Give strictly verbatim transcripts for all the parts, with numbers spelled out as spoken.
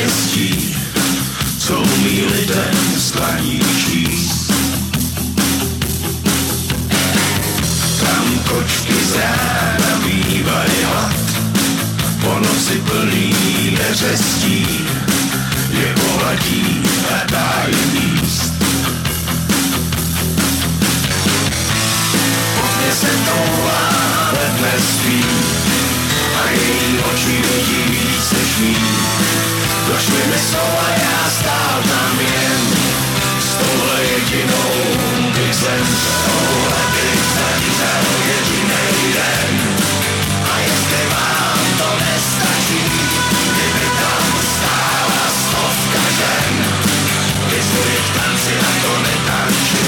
štěstí, co umí lidem sklaní číst. Tam kočky z rána bývají hlad, po noci plný neřestí, je pohladí a dá jim jíst. Pozdě se toulá, ale dnes spí, a její oči vidí víc než mý. Proč mi myslel a já stál tam jen, s touhle jedinou bych zemřel. Touhle bych zemřel jedinej den, a jestli vám to nestačí, kdyby tam stála stovka žen, vyzvuji k tanci a to netančí.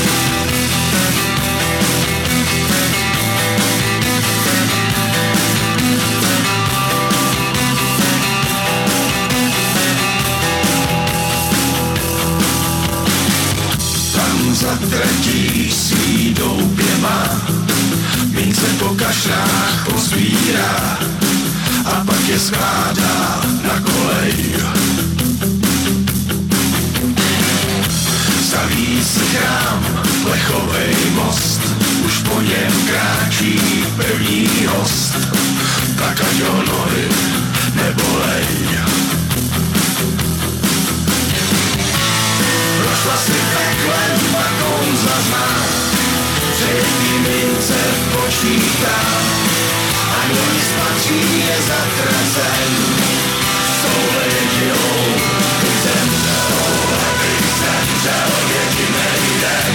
Zatratí svý doupě má, mince po kašrách pozbírá a pak je skládá na kolej. Staví si chrám, plechovej most, už po něm kráčí první host, tak ať ho nohy nebolej. Prošla si peklem, pak kouzla zná, přední mince počítá, a kdo nic patří je zatracen, s touhle jedinou bych zemřel, touhle bych zemřel jedinej den,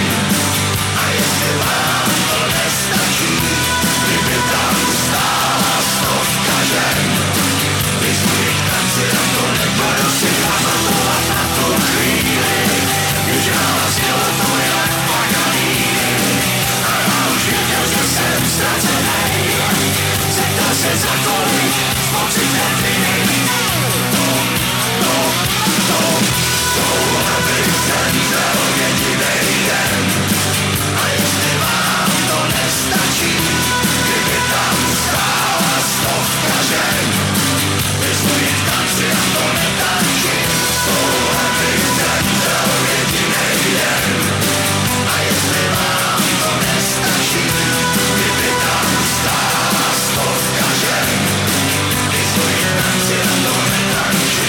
a jestli vám to nestačí, kdyby tam stála stovka žen, vyzvuji k tanci a to nebudu si pamatovat na tu chvíli, když hrála zněla tvoje paganíny, a já už věděl, že jsem ztracenej, zeptal se za kolik s pocitem viny. To, to, to, touhle bych zemřel jedinej den, a jestli vám to nestačí, kdyby tam stála stovka žen, vyzvuji k tanci a to netančí. Touhle bych zemřel jedinej den, a jestli vám to nestačí, kdyby tam stála stovka žen, vyzvuji k tanci a to netančí.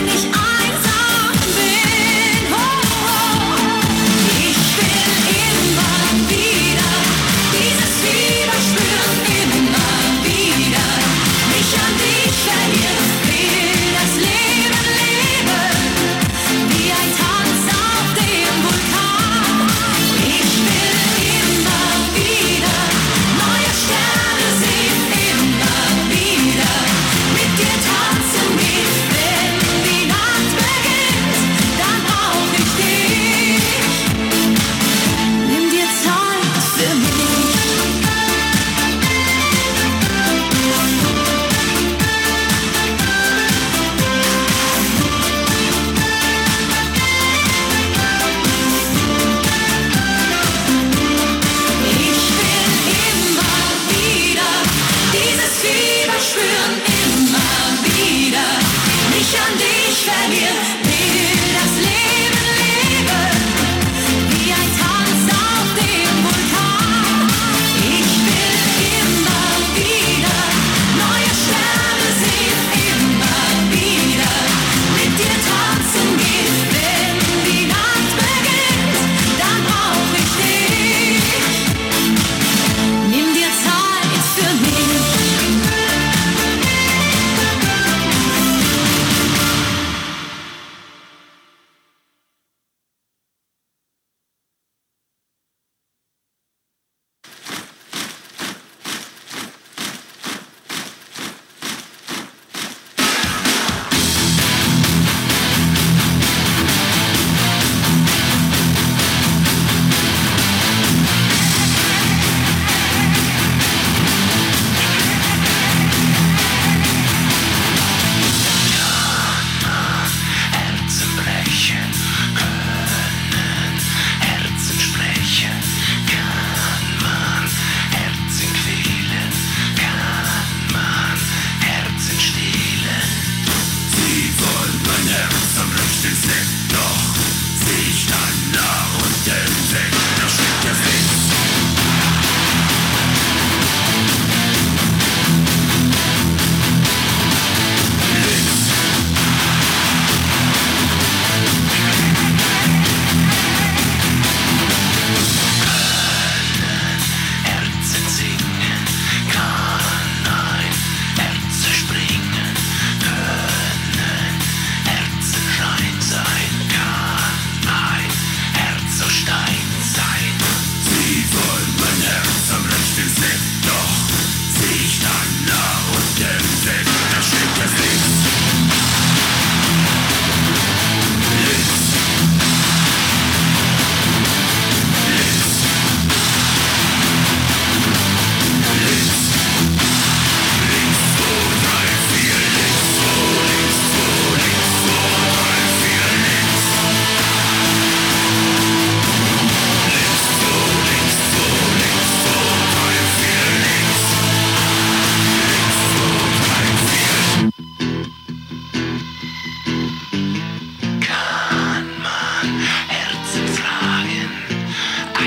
In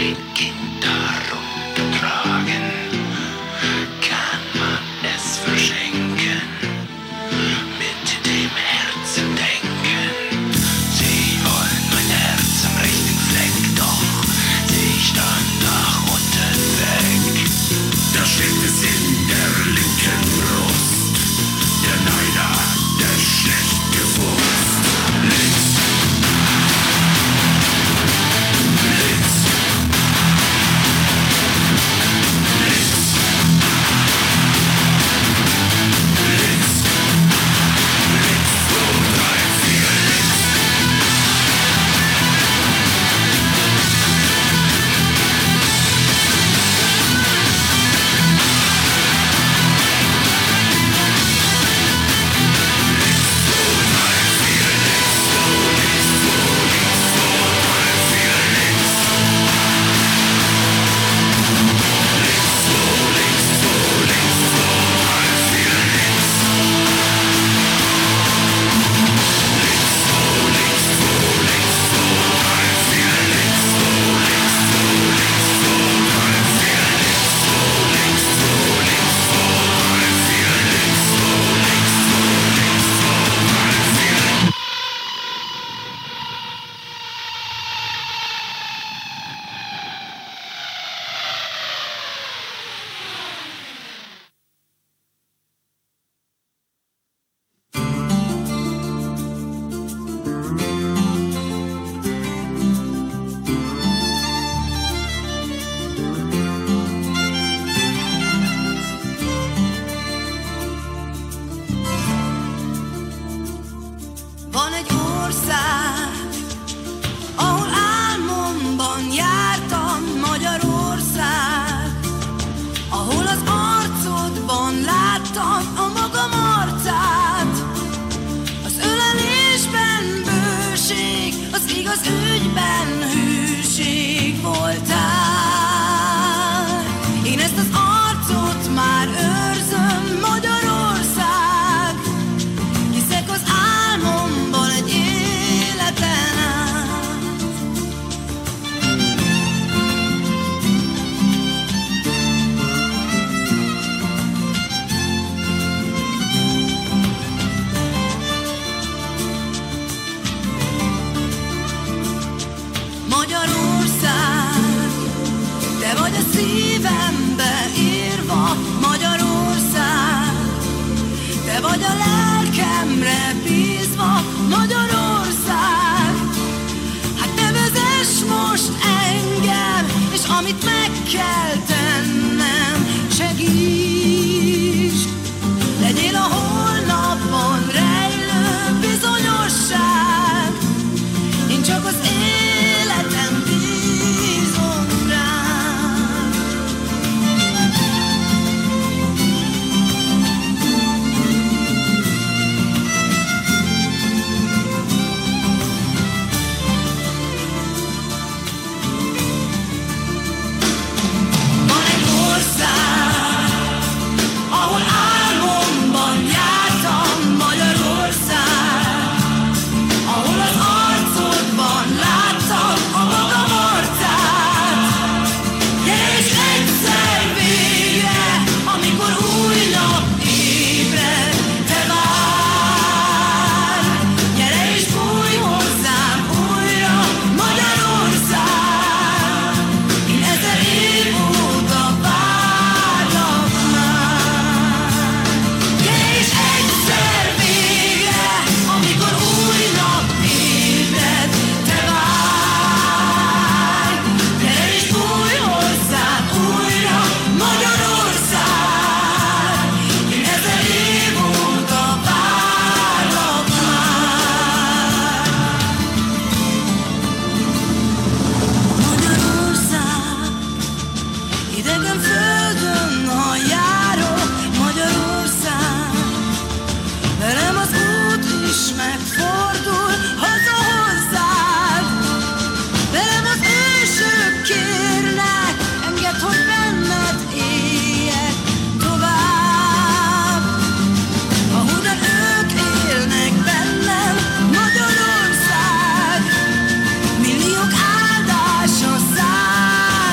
Milliók áldása száll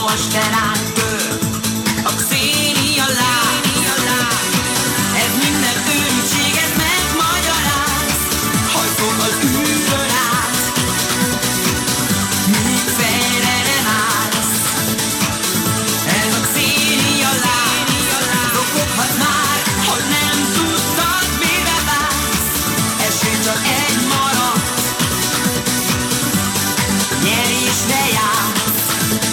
olvast te ránk tör a Xenia láb. Ez minden őrültséget megmagyaráz, hajszol az űrön át, míg fejre nem állsz. Ez a Xenia láb, zokoghat már, hogy nem tudtad, mire vágsz. Esély csak egy maradt, nyerésre jársz.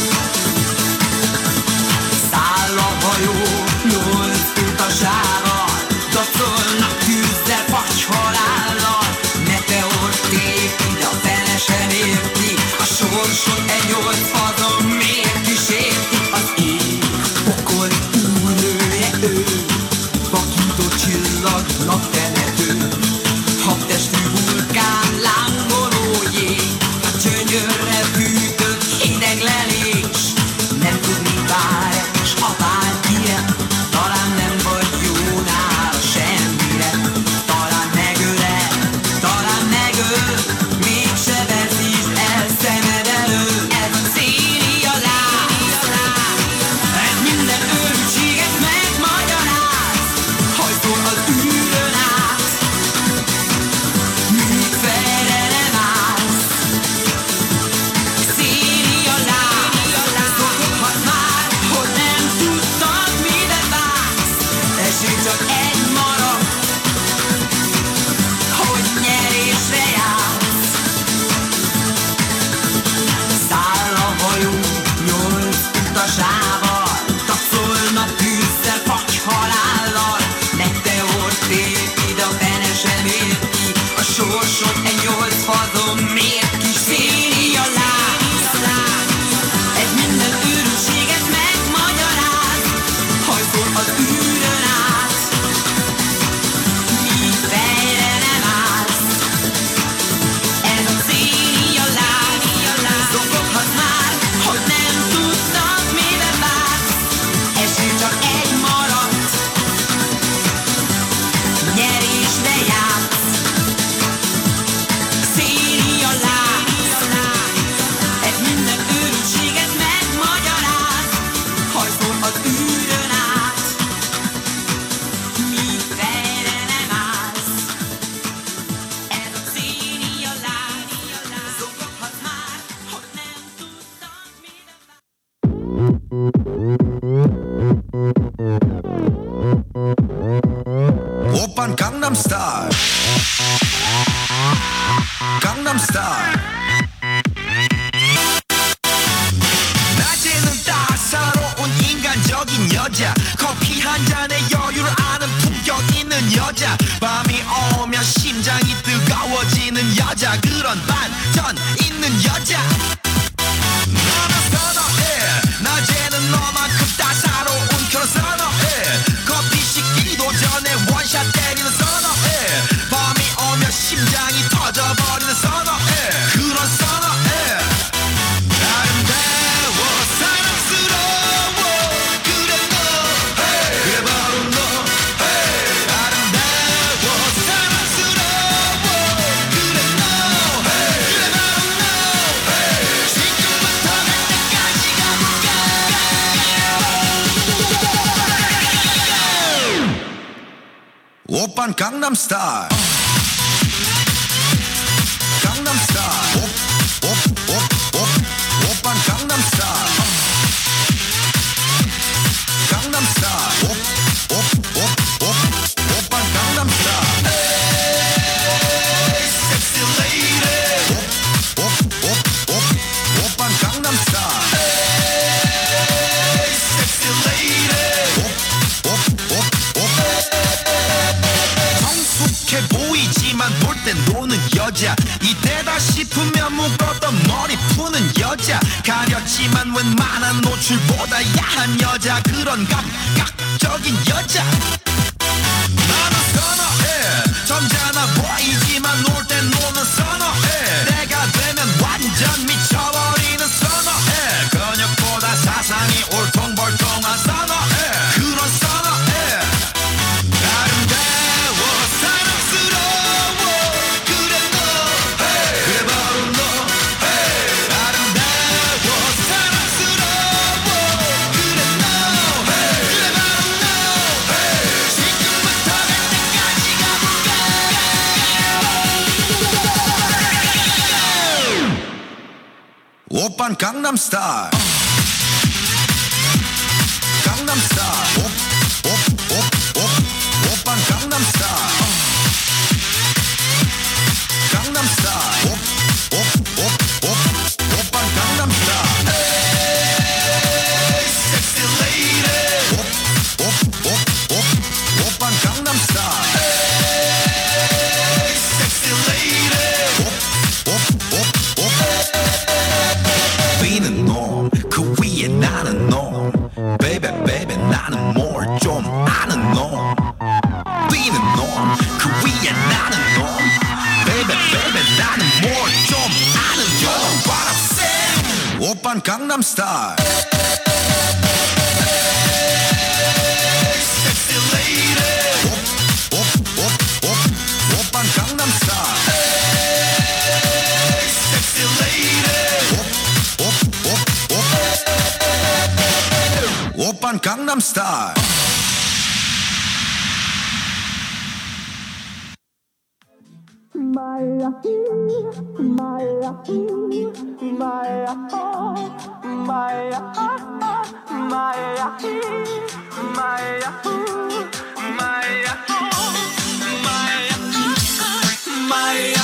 Száll a hajó nyolc utasával, dacolnak tűzzel, fagyhalállal. Meteor tépid, a fene sem érti, a sorsot egy nyolc fazon miért kísérti. Az ég pokol úrnője ő, vakító csillag, naptemető, habtestű vulkán, lángoló jég, a csönyörre fűtött hideg lelés. Nem tudni vár, s ha vár ilyen, talán nem vagy jó nála semmire. Talán megöl-e, talán megöl, mégse veszítsd el szemed elől. Ez a Xenia láb, ez minden őrültséget megmagyaráz, hajszol az űrön át, míg fejre nem állsz. Xenia láb, zokoghat már, hogy nem tudtad, mire vágsz. Esély csak egy maradt, hogy nyerésre jársz. Száll a hajó nyolc utasával, dacolnak tűzzel, fagyhalállal. Meteor tépid, a fene sem érti, a sorsod egy nyolc fazon miért kis. Xenia láb, ez minden őrültséget megmagyaráz, hajszol az űrön át, míg fejre nem állsz. Ez a Xenia láb, zokoghat már, hogy nem tudtad, mire vágsz. Esély csak egy maradt, nyerésre jársz. Xenia láb, ez minden őrültséget megmagyaráz, hajszol az űrön át, míg fejre nem állsz. Ez a Xenia láb, zokoghat már, hogy nem tudtad, mire vágsz. Oppan Gangnam Style. Gangnam Style. 낮에는 따사로운 인간적인 여자, 커피 한 잔에 여유를 아는 품격 있는 여자, 밤이 오면 심장이 뜨거워지는 여자, 그런 반전 있는 여자. 너는 선호해, 낮에는 너만큼 따사로운 그런 선호해. 커피 식기도 전에 원샷 때리는 선호해. 밤이 오면 심장이 터져버리는 선호해. 그런 선호해. 아름다워 사랑스러워 그래 너 hey. 그래 바로 너 hey. 아름다워 사랑스러워 그래 너 hey. 그래 바로 너 hey. 지금부터 갈 때까지 가볼까. 오빤 강남 스타일. 강남 스타일. 옵옵옵옵 오빤 강남 스타일. 강남 스타일. 옵옵옵옵 오빤 강남 스타일. Hey, sexy lady. 옵옵옵옵 오빤 강남 스타일. Hey, sexy lady. 옵옵옵옵 성숙해 보이지만 볼 땐 노는 여자, 이때다 싶으면 묶었던 머리 푸는 여자, 가렸지만 웬만한 노출보다 야한 여자, 그런 감각적인 여자. 나는 선호해, 점잖아 보이지만 놀 땐 노는 선호해. 내가 되면 완전 미쳐버리는 선호해. 근육보다 사상이 울퉁불퉁한 선호해. 그런 선호해. 아름다워 사랑스러워 그래 너 hey. 그래 바로 너 hey. 아름다워 사랑스러워 Oppan Gangnam Style. Gangnam Style. Op, op, op, op. Oppan Gangnam Style. Gangnam Style. Op, op, op, op. Oppan Gangnam Style. Hey, sexy lady. Op, op, op, op. Oppan Gangnam Style. Hey, sexy lady. Op, op, op, op. Being a norm, Korea 나는 norm. Baby, baby, 나는 more 좀 아는 norm. Being a norm, Korea 나는 norm. Baby, baby, 나는 more 좀 아는 You know what I'm saying? 오빤 Gangnam Style. Hey, sexy lady. Op, op, op, op. 오빤 Gangnam Style. Hey, sexy lady. Op, op, op, op. 오빤 Gangnam Style. Maya, Maya, Maya, Maya, Maya, Maya, Maya, Maya,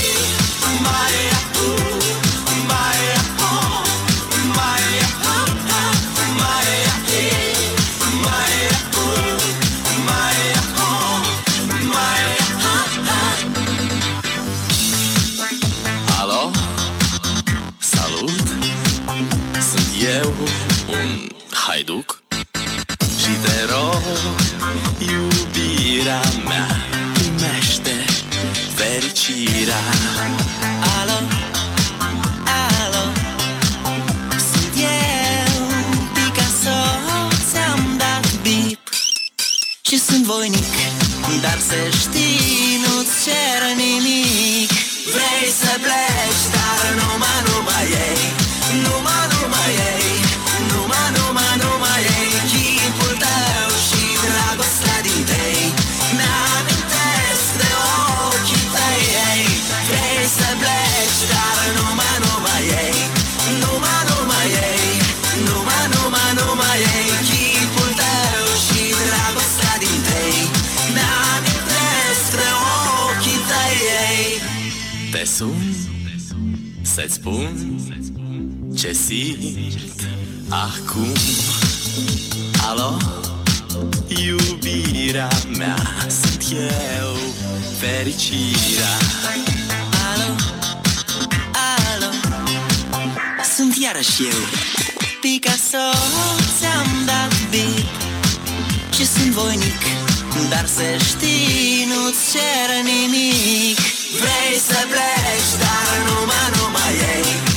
Alo, salut, sunt eu, un haiduc și te rog, iubirea mea, primește fericirea. Alo, alo, sunt eu, Picasso, ți-am dat bip și sunt voinic, dar să știi, nu-ți cer nimic. Vrei să pleci, dar numai, numai ei, numai, numai ei, numai, numai, numai ei, chipul tău și dragostea din tei, mi-amintesc de ochii tăi, ei. Vrei să pleci, dar numai, numai ei, numai, numai ei, numai, numai, numai ei, chipul tău și dragostea din tei, mi-amintesc de ochii tăi, ei. Te sun să-ți spun ce simt acum. Alo, iubirea mea, sunt eu, fericirea. Alo, alo, sunt iarăși eu, Picasso, ți-am dat bip și sunt voinic, dar să știi, nu-ți cer nimic. Vrei să pleci, dar numai, numai ei,